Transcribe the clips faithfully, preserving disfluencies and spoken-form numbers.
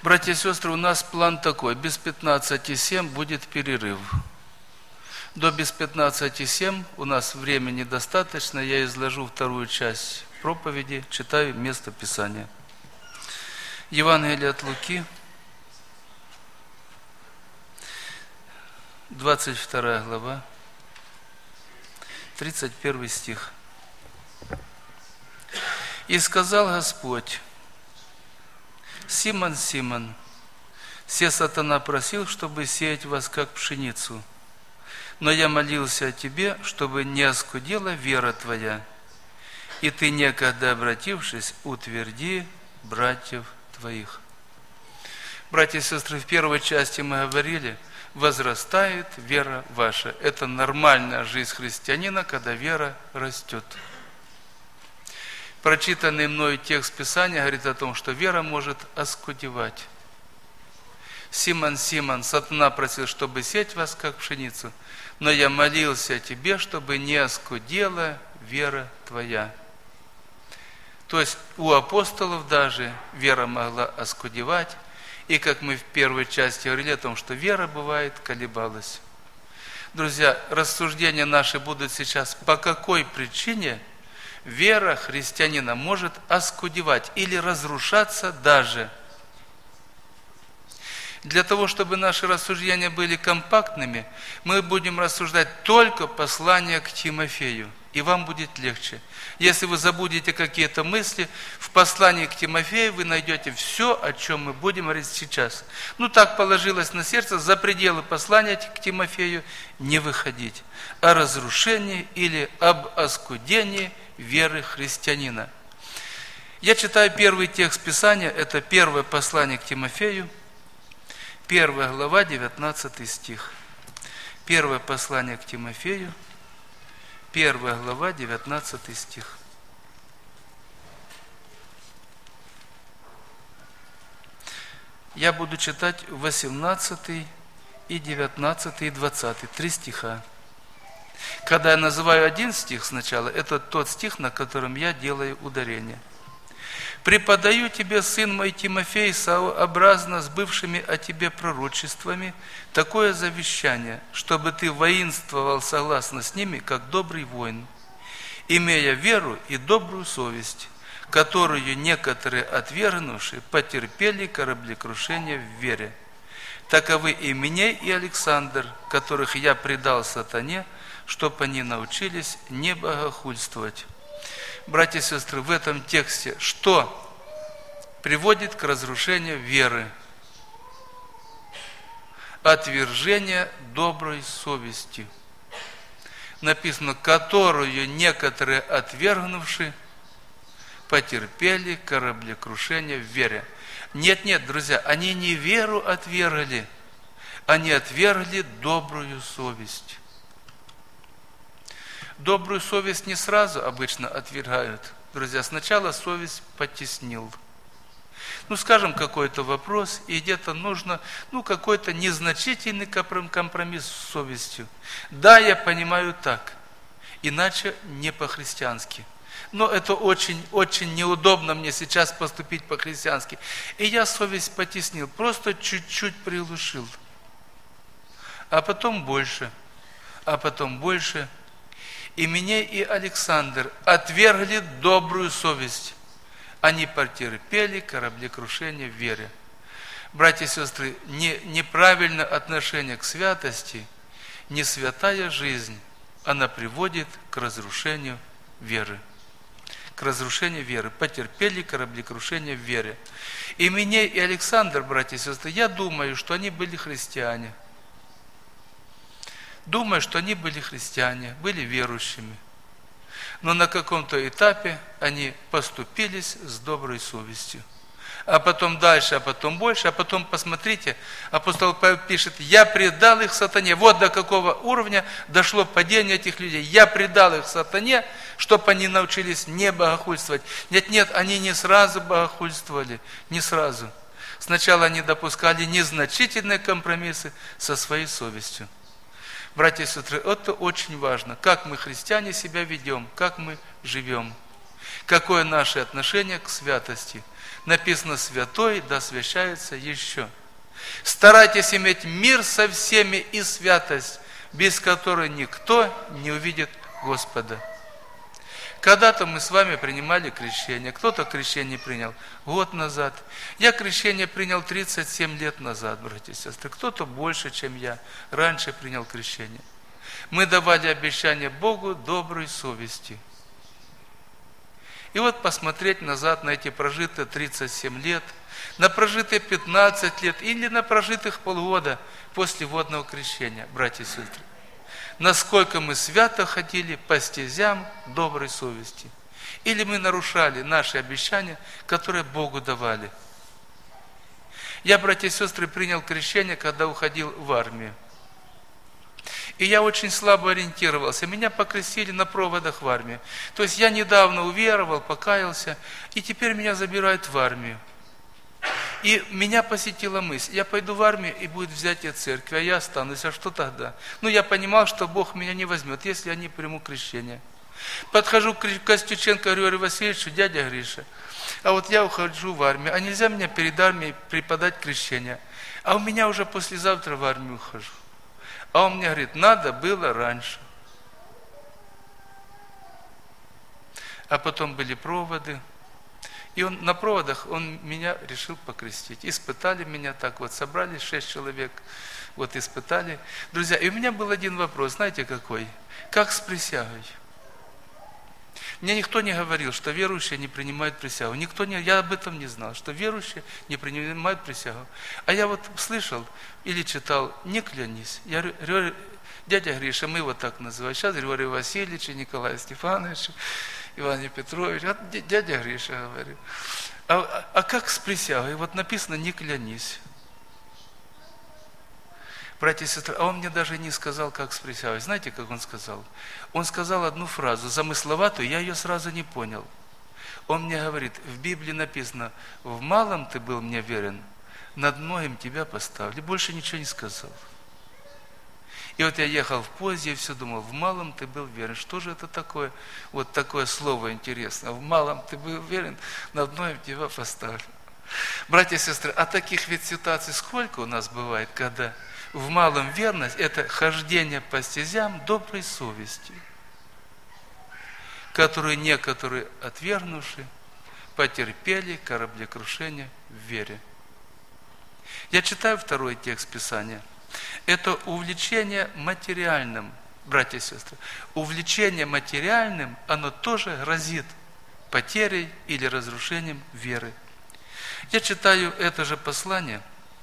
Братья и сестры, у нас план такой. Без пятнадцати семь будет перерыв. До без пятнадцати семь у нас времени достаточно. Я изложу вторую часть проповеди, читаю место Писания. Евангелие от Луки, двадцать вторая глава, тридцать первый стих. «И сказал Господь: Симон, Симон, се сатана просил, чтобы сеять вас, как пшеницу. Но я молился о тебе, чтобы не оскудела вера твоя. И ты, некогда обратившись, утверди братьев твоих». Братья и сестры, в первой части мы говорили, возрастает вера ваша. Это нормальная жизнь христианина, когда вера растет. Прочитанный мною текст Писания говорит о том, что вера может оскудевать. «Симон, Симон, сатана просил, чтобы сеять вас, как пшеницу, но я молился о тебе, чтобы не оскудела вера твоя». То есть у апостолов даже вера могла оскудевать, и как мы в первой части говорили о том, что вера бывает колебалась. Друзья, рассуждения наши будут сейчас, по какой причине вера христианина может оскудевать или разрушаться даже. Для того, чтобы наши рассуждения были компактными, мы будем рассуждать только послание к Тимофею, и вам будет легче. Если вы забудете какие-то мысли, в послании к Тимофею вы найдете все, о чем мы будем говорить сейчас. Ну, так положилось на сердце, за пределы послания к Тимофею не выходить. О разрушении или об оскудении веры христианина. Я читаю первый текст Писания, это первое послание к Тимофею, первая глава, девятнадцатый стих. Первое послание к Тимофею, первая глава, девятнадцатый стих. Я буду читать восемнадцатый и девятнадцатый и двадцатый, три стиха. Когда я называю один стих сначала, это тот стих, на котором я делаю ударение. «Преподаю тебе, сын мой Тимофей, сообразно с бывшими о тебе пророчествами, такое завещание, чтобы ты воинствовал согласно с ними, как добрый воин, имея веру и добрую совесть, которую некоторые отвергнувшие потерпели кораблекрушение в вере. Таковы и Миней, и Александр, которых я предал сатане, чтобы они научились не богохульствовать». Братья и сестры, в этом тексте что приводит к разрушению веры? Отвержение доброй совести. Написано, которую некоторые отвергнувшие потерпели кораблекрушение в вере. Нет, нет, друзья, они не веру отвергли, они отвергли добрую совесть. Добрую совесть не сразу обычно отвергают. Друзья, сначала совесть потеснил. Ну, скажем, какой-то вопрос, и где-то нужно, ну, какой-то незначительный компромисс с совестью. Да, я понимаю так, иначе не по-христиански. Но это очень, очень неудобно мне сейчас поступить по-христиански. И я совесть потеснил, просто чуть-чуть приглушил. А потом больше, а потом больше. И Миней, и Александр отвергли добрую совесть. Они потерпели кораблекрушение в вере. Братья и сестры, не, неправильное отношение к святости, не святая жизнь, она приводит к разрушению веры. К разрушению веры. Потерпели кораблекрушение в вере. И Миней, и Александр, братья и сестры, я думаю, что они были христиане. Думаю, что они были христиане, были верующими. Но на каком-то этапе они поступились с доброй совестью. А потом дальше, а потом больше, а потом посмотрите, апостол Павел пишет, я предал их сатане. Вот до какого уровня дошло падение этих людей. Я предал их сатане, чтобы они научились не богохульствовать. Нет, нет, они не сразу богохульствовали, не сразу. Сначала они допускали незначительные компромиссы со своей совестью. Братья и сестры, это очень важно, как мы, христиане, себя ведем, как мы живем, какое наше отношение к святости. Написано: святой да освящается еще. Старайтесь иметь мир со всеми и святость, без которой никто не увидит Господа. Когда-то мы с вами принимали крещение. Кто-то крещение принял год назад. Я крещение принял тридцать семь лет назад, братья и сестры. Кто-то больше, чем я, раньше принял крещение. Мы давали обещание Богу доброй совести. И вот посмотреть назад на эти прожитые тридцать семь лет, на прожитые пятнадцать лет или на прожитых полгода после водного крещения, братья и сестры. Насколько мы свято ходили по стезям доброй совести. Или мы нарушали наши обещания, которые Богу давали. Я, братья и сестры, принял крещение, когда уходил в армию. И я очень слабо ориентировался. Меня покрестили на проводах в армию. То есть я недавно уверовал, покаялся, и теперь меня забирают в армию. И меня посетила мысль: я пойду в армию, и будет взятие церкви, а я останусь, а что тогда? Ну, я понимал, что Бог меня не возьмет, если я не приму крещение. Подхожу к Костюченко Григорию Васильевичу: дядя Гриша, а вот я ухожу в армию, а нельзя мне перед армией преподать крещение? А у меня уже послезавтра в армию ухожу. А он мне говорит: надо было раньше. А потом были проводы. И он на проводах, он меня решил покрестить. Испытали меня так вот, собрались шесть человек, вот испытали. Друзья, и у меня был один вопрос, знаете какой? Как с присягой? Мне никто не говорил, что верующие не принимают присягу. Никто не, я об этом не знал, что верующие не принимают присягу. А я вот слышал или читал: не клянись. Я говорю: дядя Гриша, мы его так называем. Сейчас Григорий Васильевич, Николай Стефанович, Иван Петрович, а дядя Гриша, говорю. А, а, а как с присягой? Вот написано: не клянись. Братья и сестры, а он мне даже не сказал, как с присягой. Знаете, как он сказал? Он сказал одну фразу, замысловатую, я ее сразу не понял. Он мне говорит: в Библии написано: в малом ты был мне верен, над многим тебя поставили. Больше ничего не сказал. И вот я ехал в поезде и все думал: в малом ты был верен. Что же это такое? Вот такое слово интересное. В малом ты был верен, над многим тебя поставили. Братья и сестры, а таких ведь ситуаций сколько у нас бывает, когда в малом верность – это хождение по стезям доброй совести, которую некоторые, отвергнувши, потерпели кораблекрушение в вере. Я читаю второй текст Писания. Это увлечение материальным, братья и сестры. Увлечение материальным, оно тоже грозит потерей или разрушением веры. Я читаю это же послание,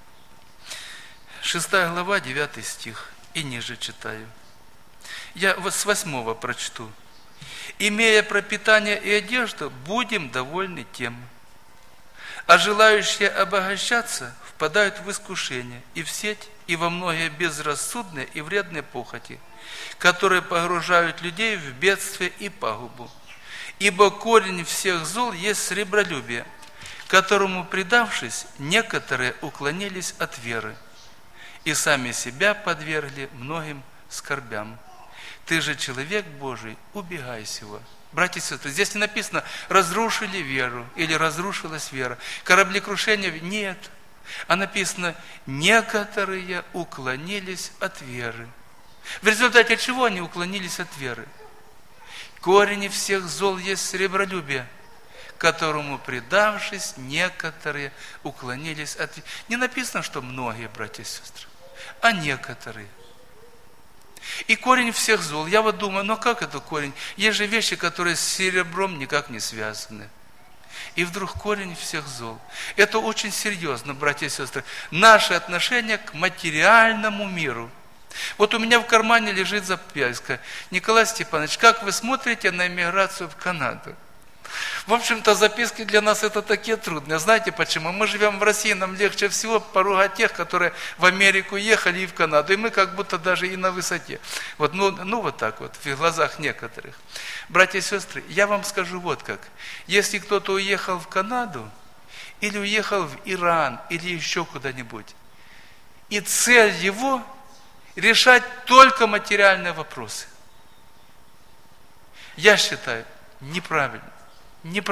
шестая глава, девятый стих, и ниже читаю. Я с восьмого прочту. «Имея пропитание и одежду, будем довольны тем, а желающие обогащаться впадают в искушение и в сеть, и во многие безрассудные и вредные похоти, которые погружают людей в бедствие и пагубу. Ибо корень всех зол есть сребролюбие, которому, предавшись, некоторые уклонились от веры и сами себя подвергли многим скорбям. Ты же человек Божий, убегай сего». Братья и сестры, здесь не написано «разрушили веру» или «разрушилась вера». Кораблекрушения нет. А написано «некоторые уклонились от веры». В результате чего они уклонились от веры? Корень всех зол есть сребролюбие, которому, предавшись, некоторые уклонились от веры. Не написано, что многие, братья и сестры, а некоторые. И корень всех зол. Я вот думаю, ну как это корень? Есть же вещи, которые с серебром никак не связаны. И вдруг корень всех зол. Это очень серьезно, братья и сестры. Наше отношение к материальному миру. Вот у меня в кармане лежит записка. Николай Степанович, как вы смотрите на эмиграцию в Канаду? В общем-то, записки для нас это такие трудные. Знаете почему? Мы живем в России, нам легче всего поругать тех, которые в Америку ехали и в Канаду. И мы как будто даже и на высоте. Вот, ну, ну вот так вот, в глазах некоторых. Братья и сестры, я вам скажу вот как. Если кто-то уехал в Канаду, или уехал в Иран, или еще куда-нибудь, и цель его решать только материальные вопросы, я считаю, неправильно. Неправильно.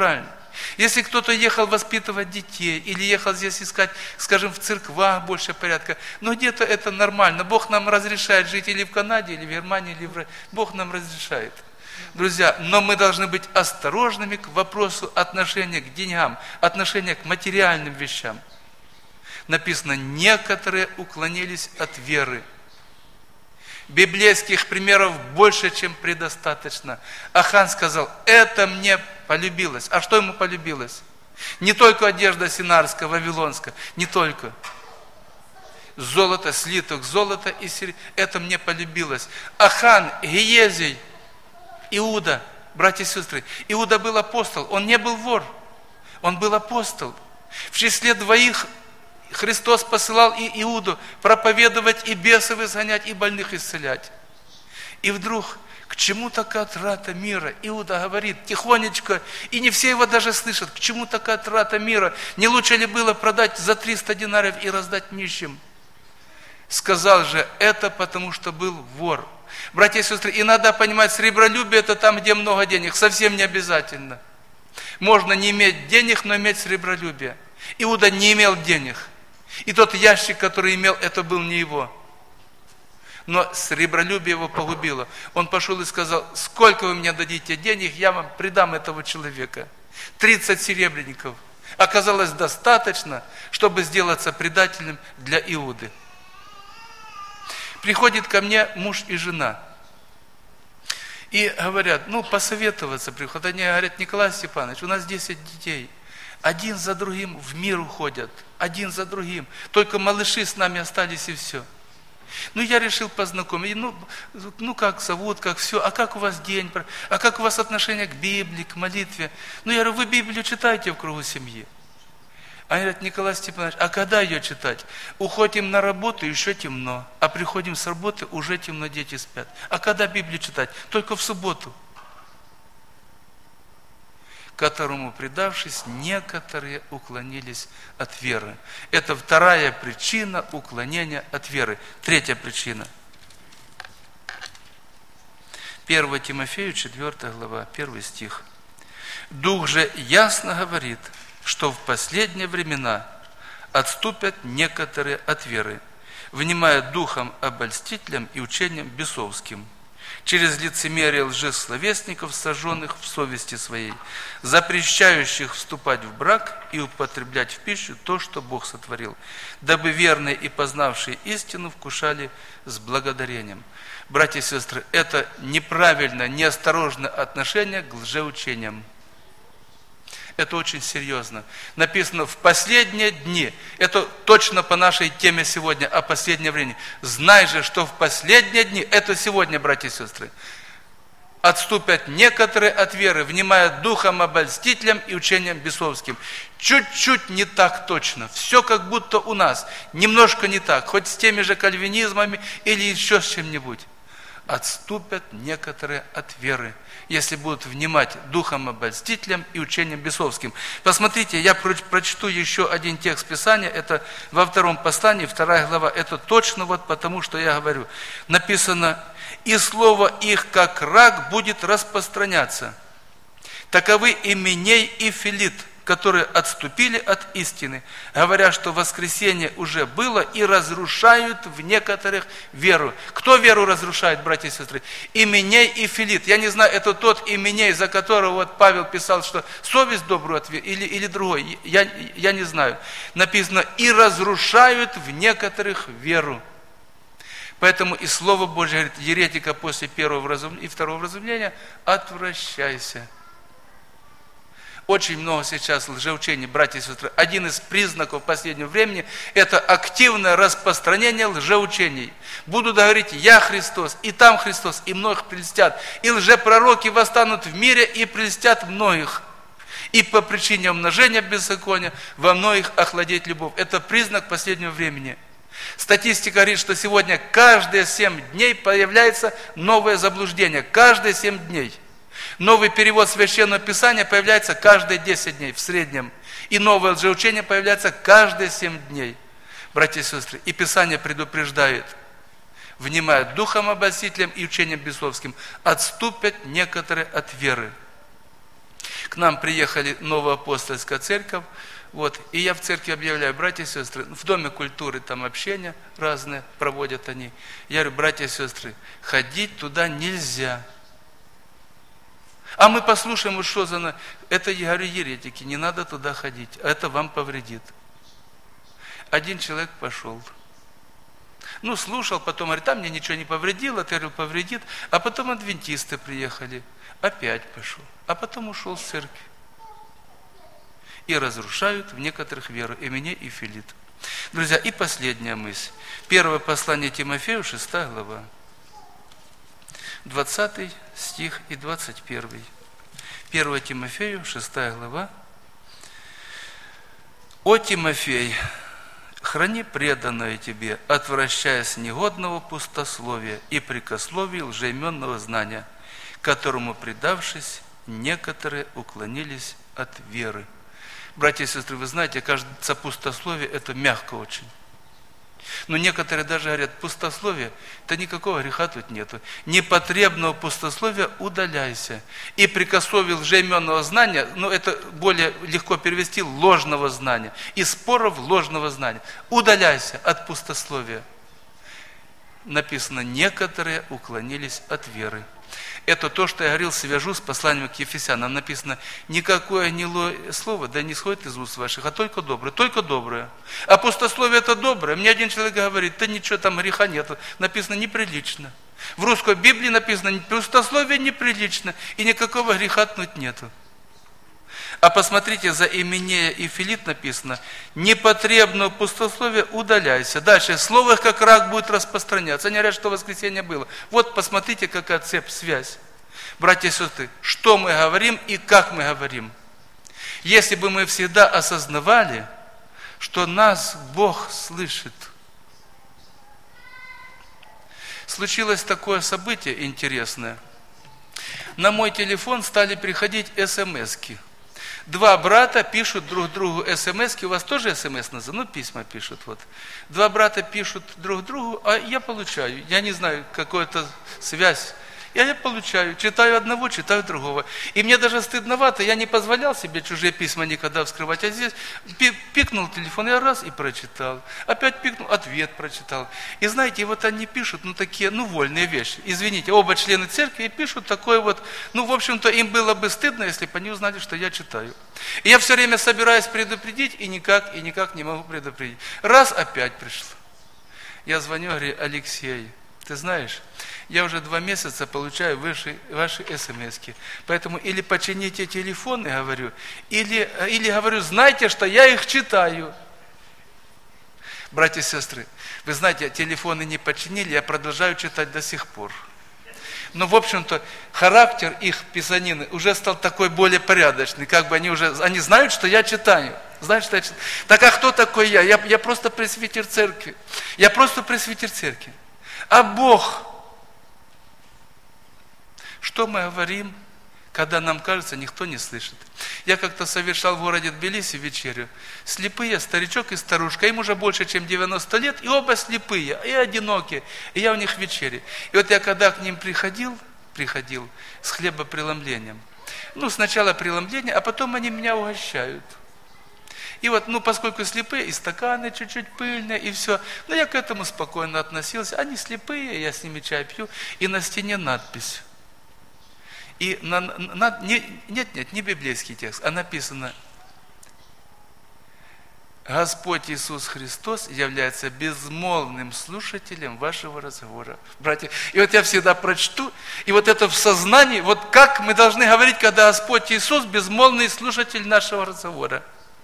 Если кто-то ехал воспитывать детей, или ехал здесь искать, скажем, в церквах больше порядка, но где-то это нормально. Бог нам разрешает жить или в Канаде, или в Германии, или в... Бог нам разрешает. Друзья, но мы должны быть осторожными к вопросу отношения к деньгам, отношения к материальным вещам. Написано, некоторые уклонились от веры. Библейских примеров больше, чем предостаточно. Ахан сказал, это мне полюбилось. А что ему полюбилось? Не только одежда синарская, вавилонская, не только. Золото, слиток золота и серебра, это мне полюбилось. Ахан, Гиезий, Иуда, братья и сестры. Иуда был апостол, он не был вор, он был апостол. В числе двоих Христос посылал и Иуду проповедовать, и бесов изгонять, и больных исцелять. И вдруг, к чему такая трата мира? Иуда говорит тихонечко, и не все его даже слышат, к чему такая трата мира? Не лучше ли было продать за триста динариев и раздать нищим? Сказал же, это потому что был вор. Братья и сестры, и надо понимать, сребролюбие это там, где много денег, совсем не обязательно. Можно не иметь денег, но иметь сребролюбие. Иуда не имел денег. И тот ящик, который имел, это был не его. Но сребролюбие его погубило. Он пошел и сказал, сколько вы мне дадите денег, я вам предам этого человека. тридцать серебряников. Оказалось достаточно, чтобы сделаться предателем для Иуды. Приходит ко мне муж и жена. И говорят, ну посоветоваться приходят. Они говорят, Николай Степанович, у нас десять детей. Один за другим в мир уходят. Один за другим. Только малыши с нами остались и все. Ну, я решил познакомить. Ну, ну как зовут, как все. А как у вас день? А как у вас отношение к Библии, к молитве? Ну, я говорю, вы Библию читаете в кругу семьи? Они говорят, Николай Степанович, а когда ее читать? Уходим на работу, еще темно. А приходим с работы, уже темно, дети спят. А когда Библию читать? Только в субботу. Которому предавшись, некоторые уклонились от веры. Это вторая причина уклонения от веры. Третья причина. первое Тимофею, четвёртая глава, первый стих. Дух же ясно говорит, что в последние времена отступят некоторые от веры, внимая духом обольстителям и учением бесовским, через лицемерие лжесловесников, сожженных в совести своей, запрещающих вступать в брак и употреблять в пищу то, что Бог сотворил, дабы верные и познавшие истину вкушали с благодарением. Братья и сестры, это неправильное, неосторожное отношение к лжеучениям. Это очень серьезно. Написано в последние дни. Это точно по нашей теме сегодня, о последнее время. Знай же, что в последние дни, это сегодня, братья и сестры, отступят некоторые от веры, внимая духом обольстителям и учением бесовским. Чуть-чуть не так точно. Все как будто у нас. Немножко не так. Хоть с теми же кальвинизмами или еще с чем-нибудь. Отступят некоторые от веры, если будут внимать духом обольстителям и учением бесовским. Посмотрите, я прочту еще один текст Писания, это во втором послании, вторая глава, это точно вот потому, что я говорю. Написано, и слово их, как рак, будет распространяться. Таковы Именей и Филит, которые отступили от истины, говоря, что воскресение уже было, и разрушают в некоторых веру. Кто веру разрушает, братья и сестры? Именей и Филит. Я не знаю, это тот Именей, за которого вот Павел писал, что совесть добрую отвергли, или, или другой, я, я не знаю. Написано, и разрушают в некоторых веру. Поэтому и Слово Божье говорит, еретика после первого вразумления и второго вразумления, отвращайся. Очень много сейчас лжеучений, братья и сестры. Один из признаков последнего времени – это активное распространение лжеучений. Будут говорить, я Христос, и там Христос, и многих прельстят. И лжепророки восстанут в мире и прельстят многих. И по причине умножения беззакония во многих охладеет любовь. Это признак последнего времени. Статистика говорит, что сегодня каждые семь дней появляется новое заблуждение. Каждые семь дней. Новый перевод Священного Писания появляется каждые десять дней в среднем. И новое лжеучение появляется каждые семь дней. Братья и сестры, и Писание предупреждает, внимая духом обольстителям и учением бесовским, отступят некоторые от веры. К нам приехали Новоапостольская церковь, вот, и я в церкви объявляю: братья и сестры, в Доме культуры там общения разные проводят они. Я говорю: братья и сестры, ходить туда нельзя. А мы послушаем, вот что за... Это, я говорю, еретики, не надо туда ходить, это вам повредит. Один человек пошел. Ну, слушал, потом говорит: там мне ничего не повредило, ты говорил, повредит. А потом адвентисты приехали, опять пошел. А потом ушел с церкви. И разрушают в некоторых веру, и меня, и Филит. Друзья, и последняя мысль. Первое послание Тимофею, шестая глава. двадцатый стих и двадцать первый. первое Тимофею, шестая глава. «О Тимофей, храни преданное тебе, отвращаясь негодного пустословия и прикословия лжеименного знания, которому, предавшись, некоторые уклонились от веры». Братья и сестры, вы знаете, кажется, пустословие – это мягко очень. Но некоторые даже говорят: пустословие, да никакого греха тут нету. Непотребного пустословия удаляйся. И прикословие лжеименного знания, ну это более легко перевести, ложного знания. И споров ложного знания. Удаляйся от пустословия. Написано: некоторые уклонились от веры. Это то, что я говорил, свяжу с посланием к Ефесянам. Написано: никакое гнилое слово да не сходит из уст ваших, а только доброе, только доброе. А пустословие это доброе. Мне один человек говорит: да ничего там греха нету. Написано: неприлично. В русской Библии написано: пустословие неприлично, и никакого греха тут нету. А посмотрите, за Именея и Филит написано: непотребного пустословия удаляйся. Дальше, слово как рак будет распространяться. Они говорят, что воскресенье было. Вот посмотрите, какая цепь, связь. Братья и сестры, что мы говорим и как мы говорим. Если бы мы всегда осознавали, что нас Бог слышит. Случилось такое событие интересное. На мой телефон стали приходить эс-эм-эски. Два брата пишут друг другу эс-эм-эски. У вас тоже эс-эм-эс называют? Ну, письма пишут. Вот. Два брата пишут друг другу, а я получаю. Я не знаю, какая-то связь. Я, я получаю. Читаю одного, читаю другого. И мне даже стыдновато. Я не позволял себе чужие письма никогда вскрывать. А здесь пикнул телефон, я раз и прочитал. Опять пикнул, ответ прочитал. И знаете, вот они пишут, ну, такие, ну, вольные вещи. Извините, оба члены церкви пишут такое вот. Ну, в общем-то, им было бы стыдно, если бы они узнали, что я читаю. И я все время собираюсь предупредить, и никак, и никак не могу предупредить. Раз опять пришло. Я звоню, говорю: Алексей, ты знаешь, я уже два месяца получаю ваши, ваши эс-эм-эски. Поэтому или почините телефоны, говорю, или, или говорю: знайте, что я их читаю. Братья и сестры, вы знаете, телефоны не починили, я продолжаю читать до сих пор. Но, в общем-то, характер их писанины уже стал такой более порядочный. Как бы они уже, они знают, что я читаю. Знают, что я читаю. Так а кто такой я? Я, я просто пресвитер церкви. Я просто пресвитер церкви. А Бог... Что мы говорим, когда нам кажется, никто не слышит? Я как-то совершал в городе Тбилиси вечерю. Слепые, старичок и старушка, им уже больше, чем девяносто лет, и оба слепые, и одинокие. И я у них в вечере. И вот я когда к ним приходил, приходил с хлебопреломлением. Ну, сначала преломление, а потом они меня угощают. И вот, ну, поскольку слепые, и стаканы чуть-чуть пыльные, и все. Но я к этому спокойно относился. Они слепые, я с ними чай пью. И на стене надпись. И на, на, не, нет, нет, не библейский текст, а написано: Господь Иисус Христос является безмолвным слушателем вашего разговора. Братья, и вот я всегда прочту, и вот это в сознании, вот как мы должны говорить, когда Господь Иисус безмолвный слушатель нашего разговора.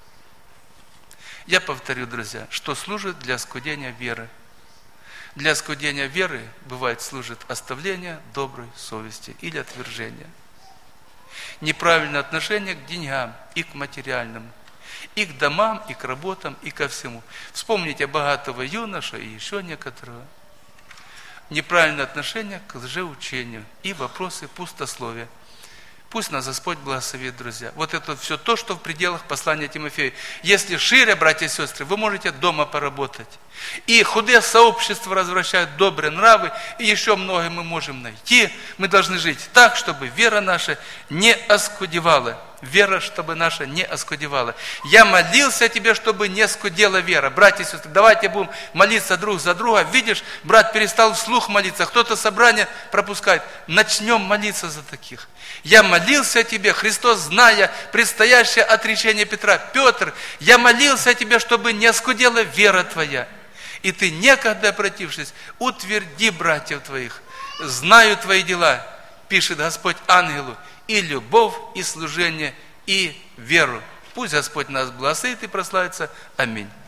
Я повторю, друзья, что служит для оскудения веры. Для оскудения веры, бывает, служит оставление доброй совести или отвержение. Неправильное отношение к деньгам и к материальному, и к домам, и к работам, и ко всему. Вспомните богатого юноша и еще некоторого. Неправильное отношение к лжеучению и вопросы пустословия. Пусть нас Господь благословит, друзья. Вот это все то, что в пределах послания Тимофею. Если шире, братья и сестры, вы можете дома поработать. И худые сообщества развращают добрые нравы, и еще многое мы можем найти. Мы должны жить так, чтобы вера наша не оскудевала. вера, чтобы наша не оскудевала. Я молился о тебе, чтобы не скудела вера. Братья и сестры, давайте будем молиться друг за друга. Видишь, брат перестал вслух молиться, кто-то собрание пропускает. Начнем молиться за таких. Я молился о тебе, Христос, зная предстоящее отречение Петра. Петр, я молился о тебе, чтобы не оскудела вера твоя. И ты, некогда обратившись, утверди братьев твоих. Знаю твои дела, пишет Господь ангелу, и любовь, и служение, и веру. Пусть Господь нас благословит и прославится. Аминь.